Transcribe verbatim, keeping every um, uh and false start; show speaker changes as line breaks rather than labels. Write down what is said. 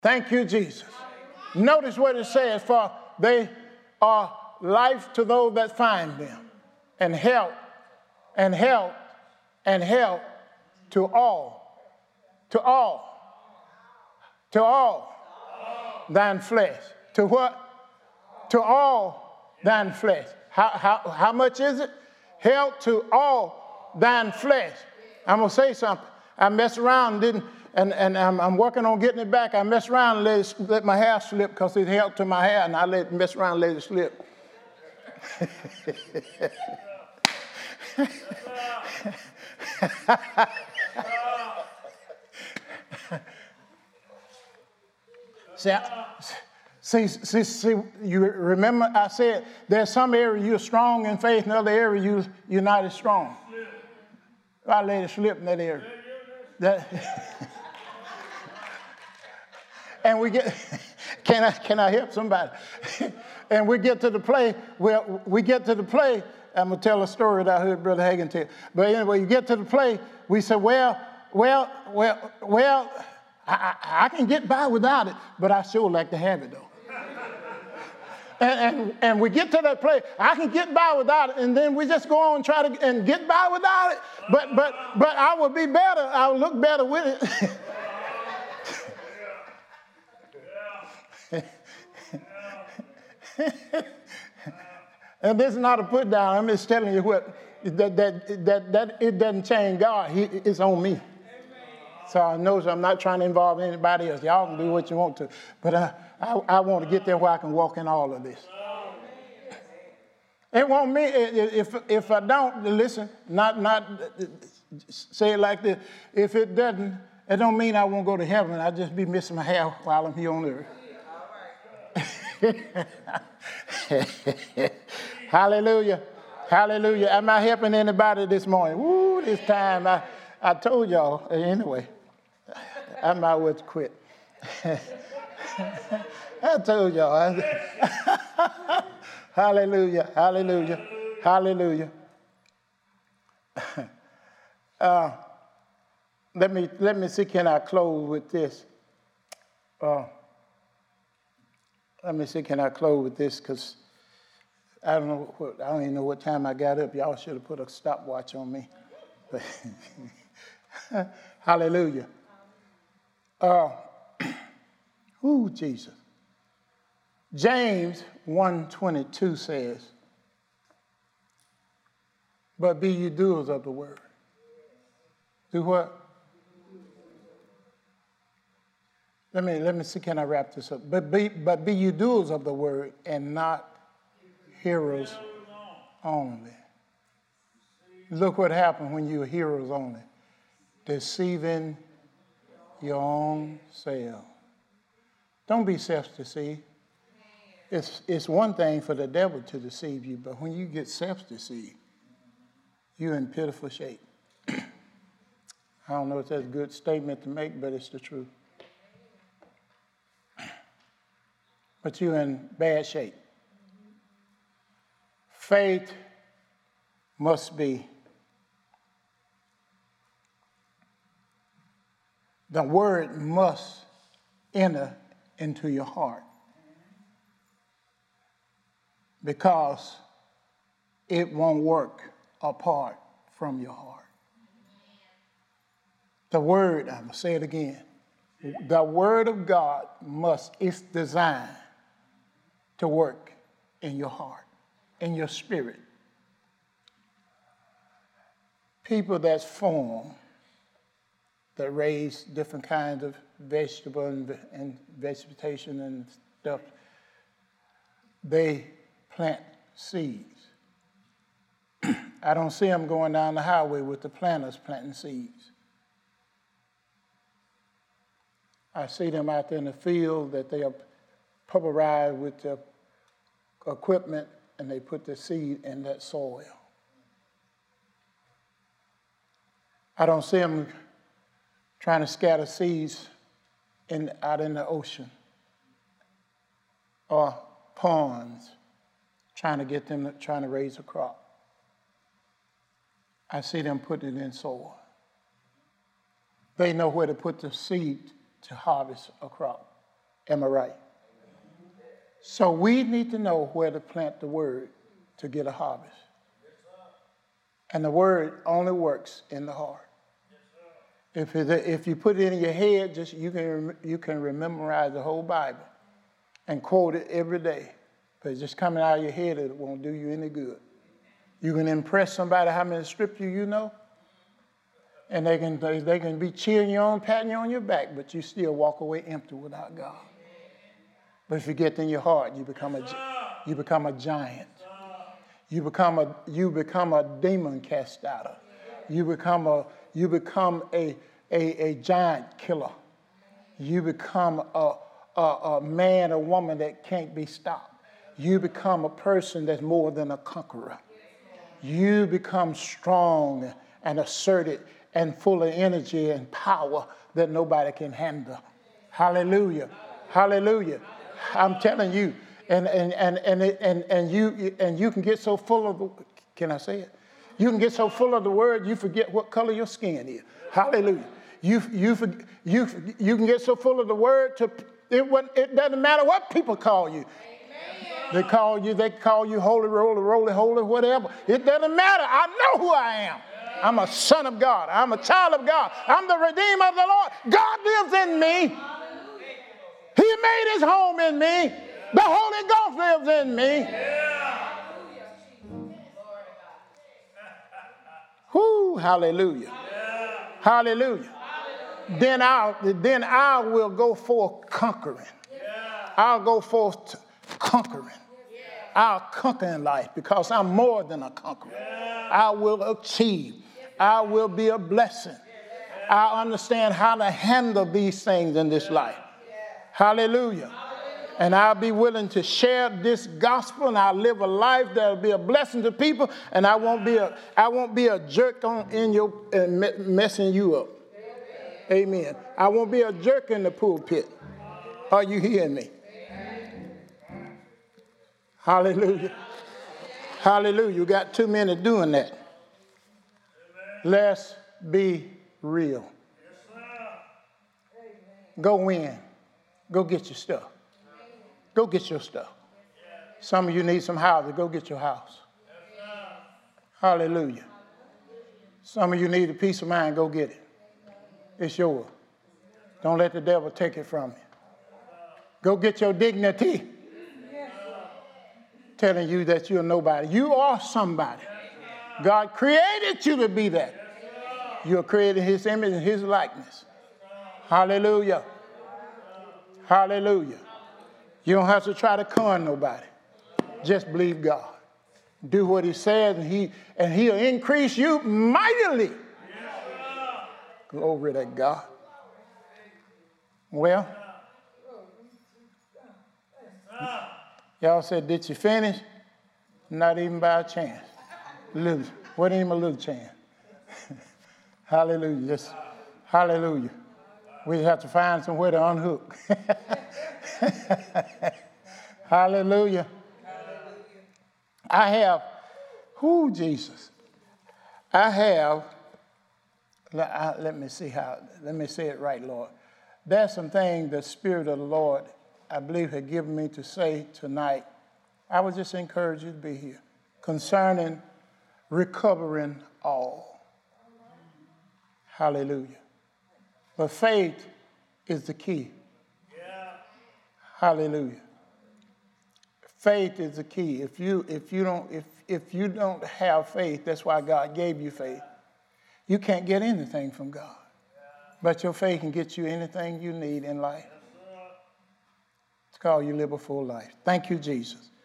Thank you, Jesus. Notice what it says, for they are life to those that find them, and help, and help, and help to all, to all, to all thine flesh. To what? To all thine flesh. How, how, how much is it? Help to all thine flesh. I'm going to say something. I messed around and didn't, and, and I'm, I'm working on getting it back. I messed around and let, it, let my hair slip because it helped to my hair, and I let mess around and let it slip. see, I, see, see, see, you remember I said there's some area you're strong in faith, and other area you, you're not as strong. I let it slip in that area. That and we get, can I can I help somebody? And we get to the play, where we get to the play, I'm going to tell a story that I heard Brother Hagin tell. But anyway, you get to the play, we say, well, well, well, well, I, I, I can get by without it, but I sure like to have it, though. and, and, and we get to that play, I can get by without it, and then we just go on and try to and get by without it. But, but, but I will be better, I will look better with it. And this is not a put down. I'm just telling you what that that that, that it doesn't change God. He, it's on me. Amen. So I know I'm not trying to involve anybody else. Y'all can do what you want to, but uh, I I want to get there where I can walk in all of this. It won't mean if if I don't listen. Not not say it like this. If it doesn't, it don't mean I won't go to heaven. I just be missing my hair while I'm here on earth. Hallelujah. Hallelujah. Am I helping anybody this morning? Woo, this time I, I told y'all. Anyway, I might well quit. I told y'all. Hallelujah. Hallelujah. Hallelujah. Uh, let me let me see, can I close with this? Uh, Let me see, can I close with this? Because I don't know what, I don't even know what time I got up. Y'all should have put a stopwatch on me. But hallelujah. Uh, ooh, Jesus. James one twenty-two says, but be ye doers of the word. Do what? Let me let me see, can I wrap this up? But be but be you doers of the word and not hearers only. Look what happened when you're hearers only. Deceiving your own self. Don't be self-deceived. It's it's one thing for the devil to deceive you, but when you get self-deceived, you're in pitiful shape. I don't know if that's a good statement to make, but it's the truth. But you're in bad shape. Faith must be, the word must enter into your heart, because it won't work apart from your heart. The word, I'm going to say it again, the word of God must, it's designed to work in your heart, in your spirit. People that's formed, that raise different kinds of vegetable and, and vegetation and stuff, they plant seeds. I don't see them going down the highway with the planters planting seeds. I see them out there in the field that they are pulverized with the equipment, and they put the seed in that soil. I don't see them trying to scatter seeds in, out in the ocean or ponds, trying to get them, trying to raise a crop. I see them putting it in soil. They know where to put the seed to harvest a crop. Am I right? So we need to know where to plant the word to get a harvest. And the word only works in the heart. If, it, if you put it in your head, just you can you can memorize the whole Bible and quote it every day. But just coming out of your head, it won't do you any good. You can impress somebody how many scripture you know, and they can they, they can be cheering you on, patting you on your back, but you still walk away empty without God. But if you get in your heart, you become a you become a giant. You become a you become a demon cast outer. You become a you become a a, a giant killer. You become a, a a man or woman that can't be stopped. You become a person that's more than a conqueror. You become strong and assertive and full of energy and power that nobody can handle. Hallelujah. Hallelujah. I'm telling you, and and and and and, and you and you can get so full of the, can I say it? You can get so full of the word you forget what color your skin is. Hallelujah. You you you you can get so full of the word to it. It doesn't matter what people call you. They call you, they call you holy, roly, roly, holy, whatever. It doesn't matter. I know who I am. I'm a son of God. I'm a child of God. I'm the redeemer of the Lord. God lives in me. He made his home in me. The Holy Ghost lives in me. Whoo, hallelujah. Hallelujah. Then I, then I will go forth conquering. I'll go forth conquering. I'll conquer in life because I'm more than a conqueror. I will achieve. I will be a blessing. I understand how to handle these things in this life. Hallelujah. And I'll be willing to share this gospel, and I'll live a life that'll be a blessing to people, and I won't be a I won't be a jerk on in your uh, messing you up. Amen. I won't be a jerk in the pulpit. Are you hearing me? Hallelujah. Hallelujah. You got too many doing that. Let's be real. Go in. Go get your stuff. Go get your stuff. Some of you need some houses. Go get your house. Hallelujah. Some of you need a peace of mind. Go get it. It's yours. Don't let the devil take it from you. Go get your dignity. Telling you that you're nobody. You are somebody. God created you to be that. You're created in his image and his likeness. Hallelujah. Hallelujah. You don't have to try to con nobody. Just believe God. Do what he says, and he and he'll increase you mightily. Glory to God. Well, y'all said, did you finish? Not even by a chance. Little, what even a little chance? Hallelujah. Just, hallelujah. We have to find somewhere to unhook. Hallelujah. I have, who Jesus? I have, let, I, let me see how, let me say it right, Lord. There's some things the Spirit of the Lord, I believe, had given me to say tonight. I would just encourage you to be here concerning recovering all. Hallelujah. But faith is the key. Yeah. Hallelujah. Faith is the key. If you if you don't if if you don't have faith, that's why God gave you faith. You can't get anything from God. But your faith can get you anything you need in life. It's called you live a full life. Thank you, Jesus.